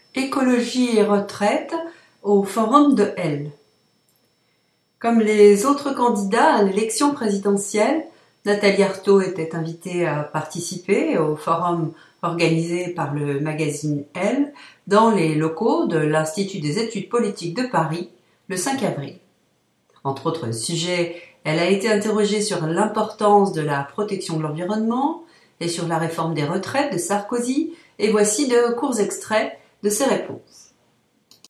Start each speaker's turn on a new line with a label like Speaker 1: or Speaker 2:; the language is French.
Speaker 1: Écologie et retraite au Forum de L. Comme les autres candidats à l'élection présidentielle, Nathalie Arthaud était invitée à participer au forum organisé par le magazine Elle dans les locaux de l'Institut des études politiques de Paris le 5 avril. Entre autres sujets, elle a été interrogée sur l'importance de la protection de l'environnement et sur la réforme des retraites de Sarkozy, et voici de courts extraits de ses réponses.